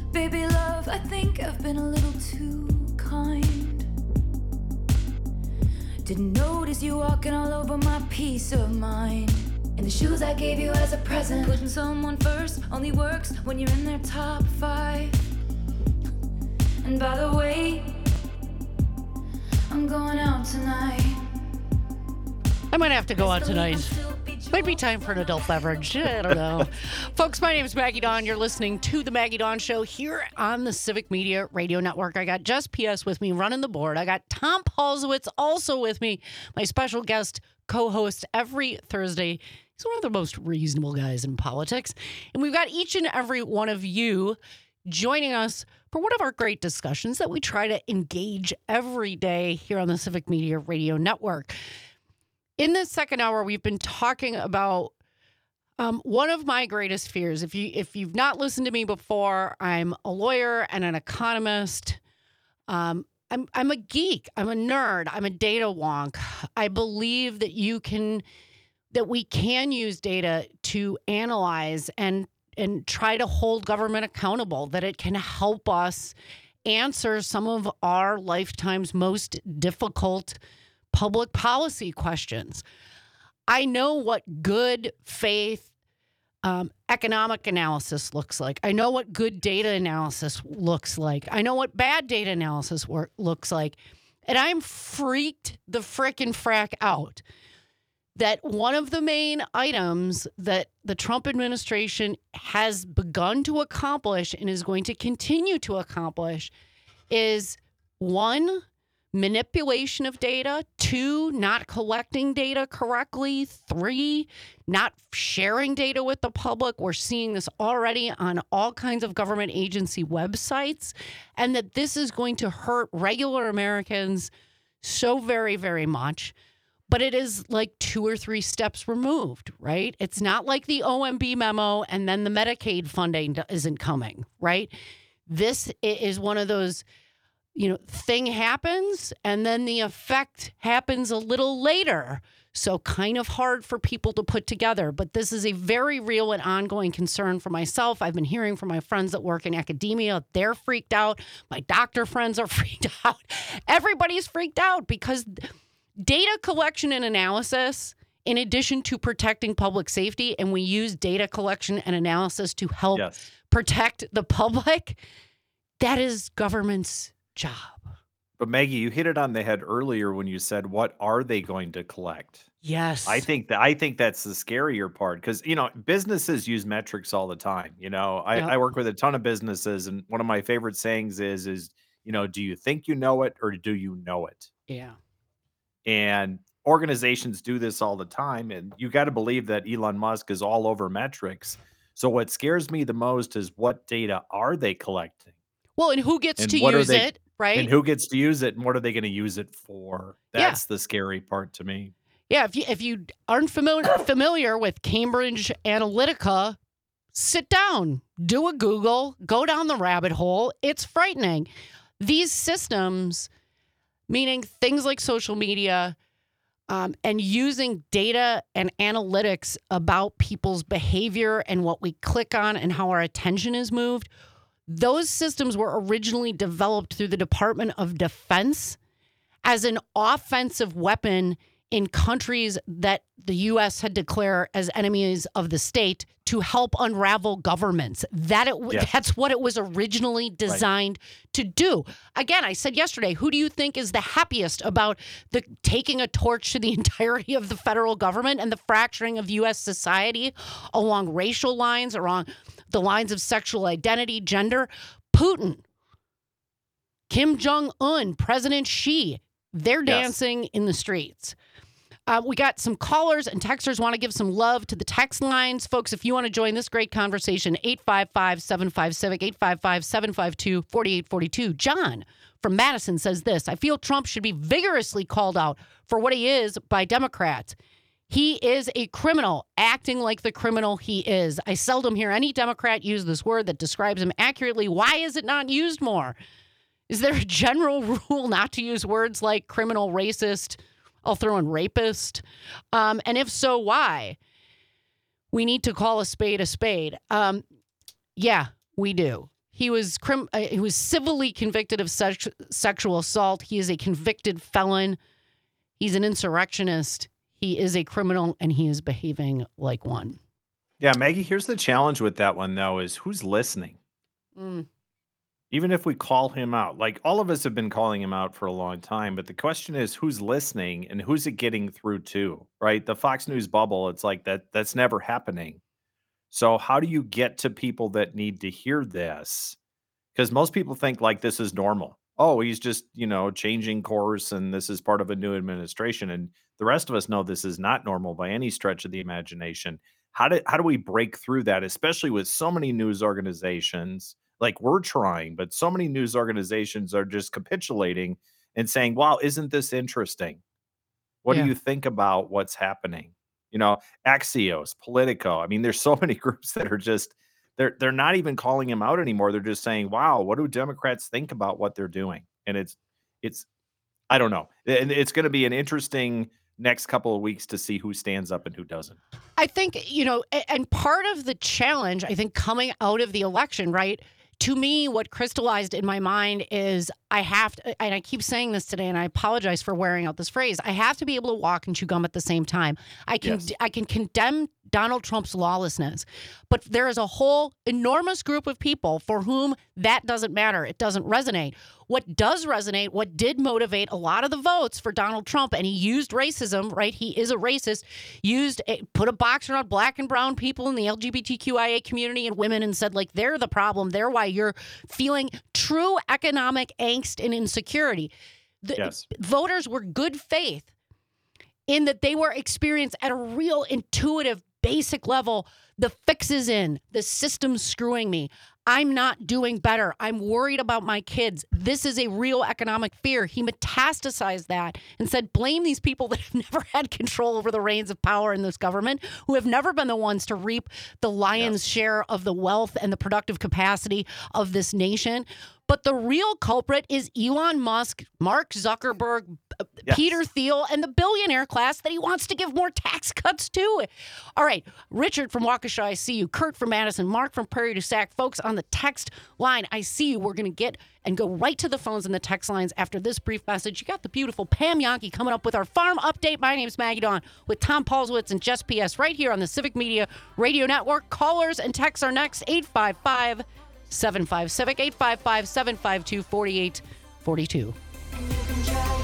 Baby love, I think I've been a little too kind. Didn't notice you walking all over my peace of mind. And the shoes I gave you as a present. Putting someone first only works when you're in their top 5. And by the way, I'm going out tonight. I might have to go out tonight. Might be time for an adult beverage. I don't know. Folks, my name is Maggie Dawn. You're listening to The Maggie Dawn Show here on the Civic Media Radio Network. I got Jess P.S. with me running the board. I got Tom Paulsowitz also with me, my special guest co-host every Thursday. He's one of the most reasonable guys in politics. And we've got each and every one of you joining us for one of our great discussions that we try to engage every day here on the Civic Media Radio Network. In this second hour, we've been talking about one of my greatest fears. If you've not listened to me before, I'm a lawyer and an economist. I'm a geek. I'm a nerd. I'm a data wonk. I believe that we can use data to analyze and try to hold government accountable, that it can help us answer some of our lifetime's most difficult public policy questions. I know what good faith economic analysis looks like. I know what good data analysis looks like. I know what bad data analysis looks like. And I'm freaked the frickin' frack out that one of the main items that the Trump administration has begun to accomplish and is going to continue to accomplish is, 1, manipulation of data, 2, not collecting data correctly, 3, not sharing data with the public. We're seeing this already on all kinds of government agency websites, and that this is going to hurt regular Americans so very, very much. But it is like 2 or 3 steps removed, right? It's not like the OMB memo and then the Medicaid funding isn't coming, right? This is one of those, thing happens and then the effect happens a little later. So kind of hard for people to put together. But this is a very real and ongoing concern for myself. I've been hearing from my friends that work in academia. They're freaked out. My doctor friends are freaked out. Everybody's freaked out because data collection and analysis, in addition to protecting public safety, and we use data collection and analysis to help protect the public, that is government's job. But Maggie, you hit it on the head earlier when you said, what are they going to collect? Yes. I think that's the scarier part because, businesses use metrics all the time. I work with a ton of businesses, and one of my favorite sayings is, do you think you know it or do you know it? Yeah. And organizations do this all the time. And you got to believe that Elon Musk is all over metrics. So what scares me the most is, what data are they collecting? Well, and who gets to use it, right? And who gets to use it, and what are they going to use it for? That's the scary part to me. Yeah, if you aren't familiar with Cambridge Analytica, sit down, do a Google, go down the rabbit hole. It's frightening. These systems, meaning things like social media, and using data and analytics about people's behavior and what we click on and how our attention is moved, those systems were originally developed through the Department of Defense as an offensive weapon in countries that the U.S. had declared as enemies of the state to help unravel governments. That's what it was originally designed to do. Again, I said yesterday, who do you think is the happiest about the taking a torch to the entirety of the federal government and the fracturing of U.S. society along racial lines, along the lines of sexual identity, gender? Putin, Kim Jong-un, President Xi, they're dancing in the streets. We got some callers and texters want to give some love to the text lines. Folks, if you want to join this great conversation, 855-75-CIVIC, 855-752-4842. John from Madison says this: I feel Trump should be vigorously called out for what he is by Democrats. He is a criminal, acting like the criminal he is. I seldom hear any Democrat use this word that describes him accurately. Why is it not used more? Is there a general rule not to use words like criminal, racist? I'll throw in rapist. And if so, why? We need to call a spade a spade. Yeah, we do. He was civilly convicted of sexual assault. He is a convicted felon. He's an insurrectionist. He is a criminal, and he is behaving like one. Yeah, Maggie, here's the challenge with that one, though, is who's listening? Even if we call him out, like all of us have been calling him out for a long time, but the question is who's listening and who's it getting through to, right? The Fox News bubble, it's like that's never happening. So how do you get to people that need to hear this? Because most people think like this is normal. Oh, he's just, changing course and this is part of a new administration. And the rest of us know this is not normal by any stretch of the imagination. How do we break through that, especially with so many news organizations? Like we're trying, but so many news organizations are just capitulating and saying, wow, isn't this interesting? What do you think about what's happening? Axios, Politico. I mean, there's so many groups that are just, they're not even calling him out anymore. They're just saying, wow, what do Democrats think about what they're doing? And it's, I don't know. And it's going to be an interesting next couple of weeks to see who stands up and who doesn't. I think, and part of the challenge, I think, coming out of the election, right? To me, what crystallized in my mind is I have to, and I keep saying this today, and I apologize for wearing out this phrase, I have to be able to walk and chew gum at the same time. I can condemn Donald Trump's lawlessness, but there is a whole enormous group of people for whom that doesn't matter. It doesn't resonate. What does resonate, what did motivate a lot of the votes for Donald Trump, and he used racism, right? He is a racist, put a box around black and brown people in the LGBTQIA community and women and said, like, they're the problem. They're why you're feeling true economic angst and insecurity. Voters were good faith in that they were experienced at a real intuitive, basic level. The fix is in. The system's screwing me. I'm not doing better. I'm worried about my kids. This is a real economic fear. He metastasized that and said, blame these people that have never had control over the reins of power in this government, who have never been the ones to reap the lion's share of the wealth and the productive capacity of this nation. But the real culprit is Elon Musk, Mark Zuckerberg, Peter Thiel, and the billionaire class that he wants to give more tax cuts to. All right, Richard from Waukesha, I see you. Kurt from Madison, Mark from Prairie du Sac. Folks on the text line, I see you. We're going to get and go right to the phones and the text lines after this brief message. You got the beautiful Pam Yankee coming up with our farm update. My name's Maggie Dawn with Tom Paulswitz and Jess P.S. right here on the Civic Media Radio Network. Callers and texts are next, 855 75 Civic, 855-752-4842.